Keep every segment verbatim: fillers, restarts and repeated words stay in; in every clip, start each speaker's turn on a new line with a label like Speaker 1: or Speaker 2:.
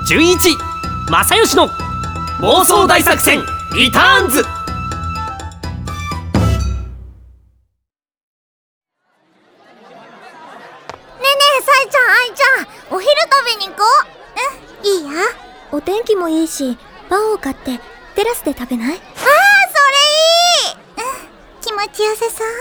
Speaker 1: 純一、正義の妄想大作戦リターンズ。
Speaker 2: ねえねえ、さいちゃん、あいちゃん、お昼食べに行こう。うん、いいや。
Speaker 3: お天気もいいし、パンを買ってテラスで食べない？
Speaker 2: ああ、それいい。うん、気持ちよさそう。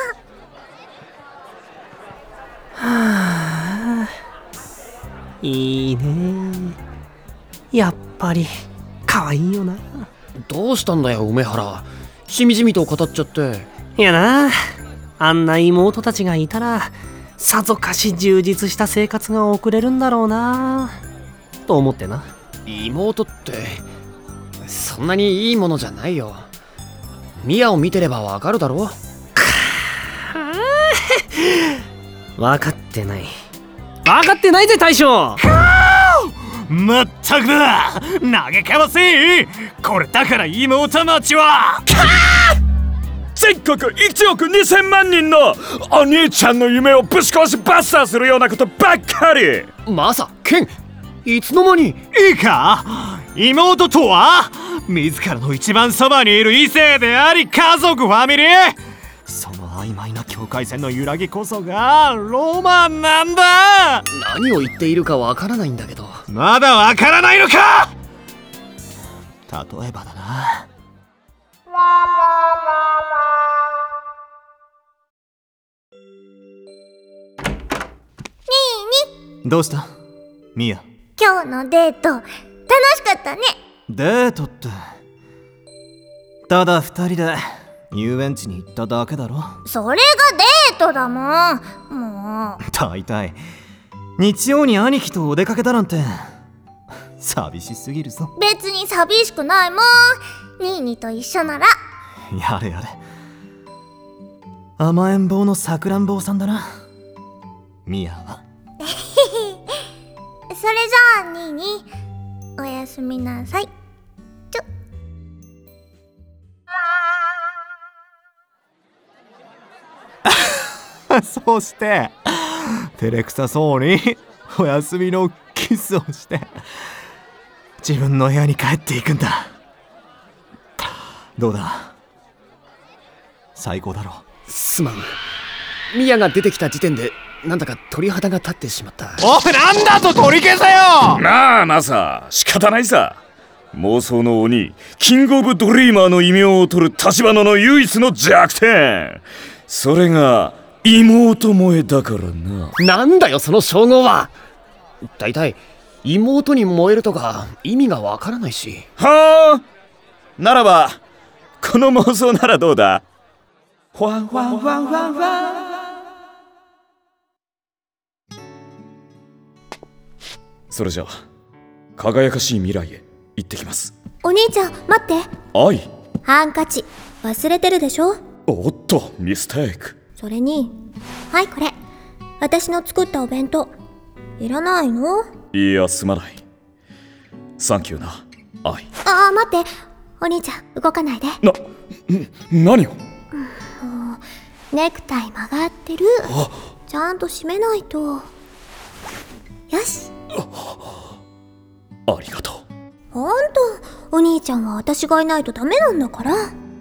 Speaker 1: はあ、いいね。やっぱり可愛いよな。どうしたんだよ梅原、しみじみと語っちゃって。いやな、あんな妹たちがいたらさぞかし充実した生活が送れるんだろうなと思ってな。妹ってそんなにいいものじゃないよ。ミヤを見てればわかるだろ。分かってない分かってないぜ大将。
Speaker 4: まったくだ、嘆かわせい。これだから妹町は
Speaker 5: 全国いちおくにせんまんにんのお兄ちゃんの夢をぶち壊しバスターするようなことばっかり。
Speaker 1: マサ、ケン、いつの間に。
Speaker 4: いいか、妹とは自らの一番そばにいる異性であり家族ファミリー。その曖昧な境界線の揺らぎこそがロマンなんだ。
Speaker 1: 何を言っているかわからないんだけど。
Speaker 4: まだわからないのか。例えばだな。どうしたミヤ。
Speaker 2: 今日のデート楽しかったね。
Speaker 4: デートってただ二人で遊園地に行っただけだろ。
Speaker 2: それがデートだもん。もう
Speaker 4: 大体日曜に兄貴とお出かけだなんて寂しすぎるぞ。
Speaker 2: 別に寂しくないもん。ニーニーと一緒なら。
Speaker 4: やれやれ、甘えん坊のさくらん坊さんだなミヤは。
Speaker 2: それじゃあニーニー、おやすみなさい。ちょ
Speaker 4: そして照れくさそうにおやすみのキスをして自分の部屋に帰っていくんだ。どうだ、最高だろ。
Speaker 1: すまん、ミヤが出てきた時点でなんだか鳥肌が立ってしまった。
Speaker 4: おい、なんだと取り消せよ。
Speaker 5: なあマサ、仕方ないさ。妄想の鬼キングオブドリーマーの異名を取る立花の唯一の弱点、それが妹萌えだからな。
Speaker 1: なんだよその称号は。だいたい妹に燃えるとか意味がわからないし。
Speaker 5: はあ、ならばこの妄想ならどうだ。ファンファンファンファンファン。それじゃあ輝かしい未来へ行ってきます。
Speaker 3: お兄ちゃん待って。
Speaker 5: 愛、
Speaker 3: ハンカチ忘れてるでしょ。
Speaker 5: おっとミステイク。
Speaker 3: それに、はいこれ私の作ったお弁当いらないの？
Speaker 5: いやすまない。サンキューな愛。
Speaker 3: ああ待って、お兄ちゃん動かないで。
Speaker 5: な、何を。
Speaker 3: ネクタイ曲がってる。ちゃんと締めないと。よし、
Speaker 5: ありがとう。
Speaker 3: ほんと、お兄ちゃんは私がいないとダメなんだから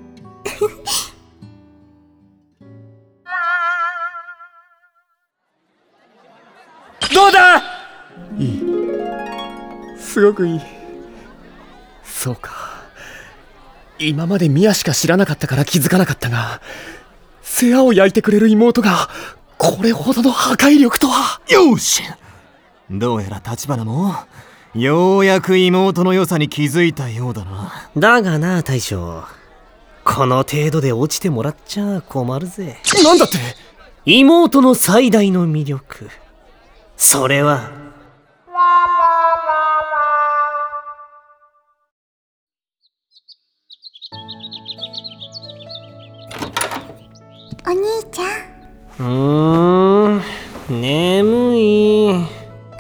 Speaker 5: どうだ。
Speaker 1: いい、すごくいい。そうか、今までミヤしか知らなかったから気づかなかったが、世話を焼いてくれる妹がこれほどの破壊力とは。
Speaker 4: よし、どうやら立花もようやく妹の良さに気づいたようだな。
Speaker 1: だがな大将、この程度で落ちてもらっちゃ困るぜ。なんだって。妹の最大の魅力、それは
Speaker 2: お兄ちゃん。
Speaker 1: うーん、眠い。
Speaker 2: あの、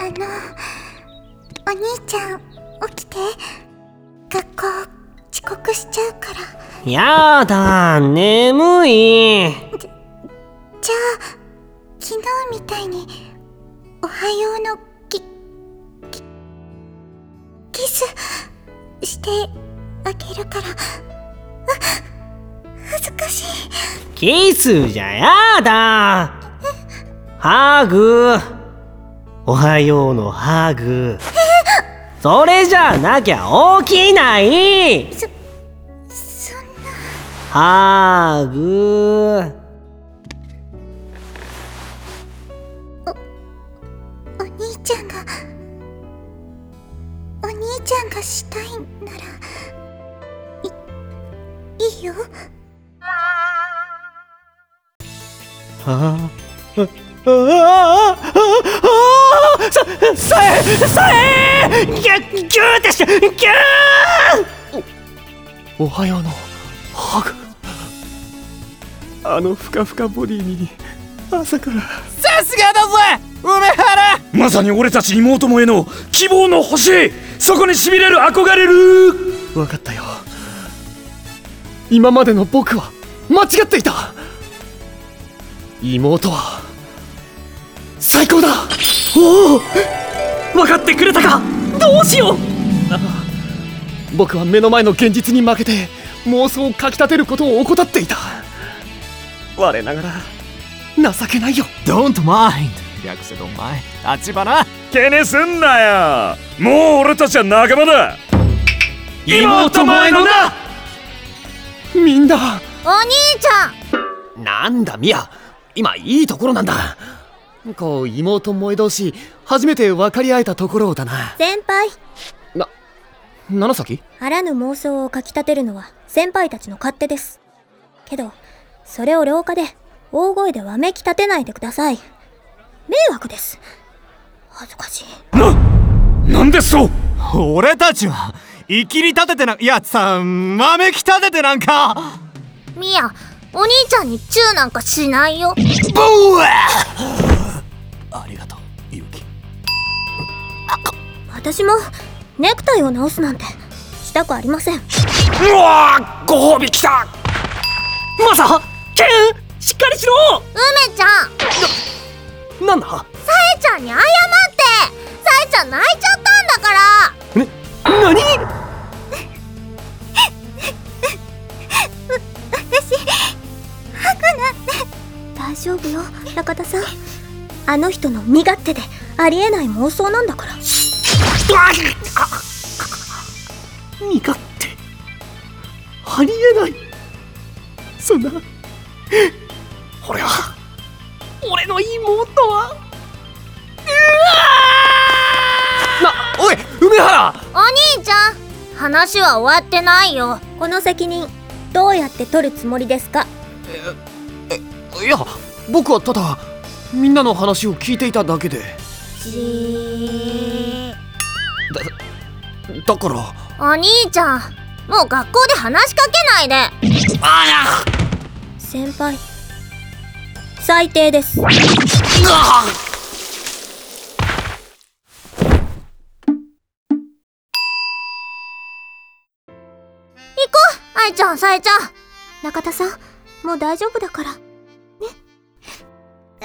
Speaker 2: お兄ちゃん起きて。学校遅刻しちゃうから。
Speaker 1: やだ、眠い。
Speaker 2: じゃあ昨日みたいにおはようのキキキスしてあげるから。恥ずかしい。
Speaker 1: キスじゃやだ。ハグ。おはようのハグ。それじゃなきゃ起きない。
Speaker 2: そ、そんな。
Speaker 1: ハグ。
Speaker 2: お兄ちゃんがお兄ちゃんがしたいならいいいよ。
Speaker 1: ああああああささえさえギュッギューでしょギュー。おおはようのハグ。あのふかふかボディに朝から。
Speaker 4: さすがだぜ梅原。
Speaker 5: まさに俺たち妹もへの希望の星。そこにしびれる、憧れる。
Speaker 1: 分かったよ。今までの僕は間違っていた。妹は最高だ。おお、分かってくれたか。どうしよう。ああ、僕は目の前の現実に負けて妄想をかきたてることを怠っていた。我ながら情けないよ。
Speaker 4: Don't mind 略せどお前立花。
Speaker 5: 気にすんなよ。もう俺たちは仲間だ。
Speaker 1: 妹前のな。みんな。
Speaker 2: お兄ちゃ
Speaker 1: ん。なんだミヤ、今いいところなんだ。こう妹萌え同士初めて分かり合えたところだな。
Speaker 3: 先輩、
Speaker 1: な、七崎？
Speaker 3: あらぬ妄想をかきたてるのは先輩たちの勝手です。けどそれを廊下で大声でわめき立てないでください。迷惑です。恥ずかしい。
Speaker 5: な、なんでそう。
Speaker 4: 俺たちは生きり立ててな、いやさ、まめき立ててなんか。
Speaker 2: ミヤ、お兄ちゃんにチューなんかしないよ。
Speaker 4: ブー。ありがとうユキ。
Speaker 3: 私もネクタイを直すなんてしたくありません。
Speaker 5: うわー、ご褒美来た。
Speaker 1: マサ、ケン、しっかりしろ。
Speaker 2: 梅ちゃん、
Speaker 1: な、なんだ。
Speaker 2: さえちゃんに謝って。さえちゃん泣いちゃったんだから。
Speaker 1: な、なに。
Speaker 2: 私ハグなんて。
Speaker 3: 大丈夫よ中田さん。あの人の身勝手でありえない妄想なんだから。
Speaker 1: 身勝手、ありえない。そんな、俺は俺の妹は。な、おい梅原。
Speaker 2: お兄ちゃん、話は終わってないよ。
Speaker 3: この責任どうやって取るつもりですか。
Speaker 1: え、え、いや僕はただみんなの話を聞いていただけで。
Speaker 2: じー
Speaker 1: だだから
Speaker 2: お兄ちゃん、もう学校で話しかけないで。
Speaker 1: あや
Speaker 3: 先輩、最低です。
Speaker 2: 行こう、愛ちゃん、さえちゃん。
Speaker 3: 中田さん、もう大丈夫だからね。
Speaker 2: あ、あ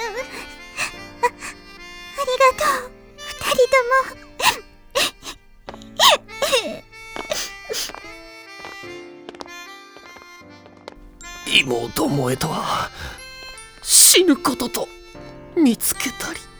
Speaker 2: りがとう、二人とも。
Speaker 1: 妹萌えとは死ぬことと見つけたり。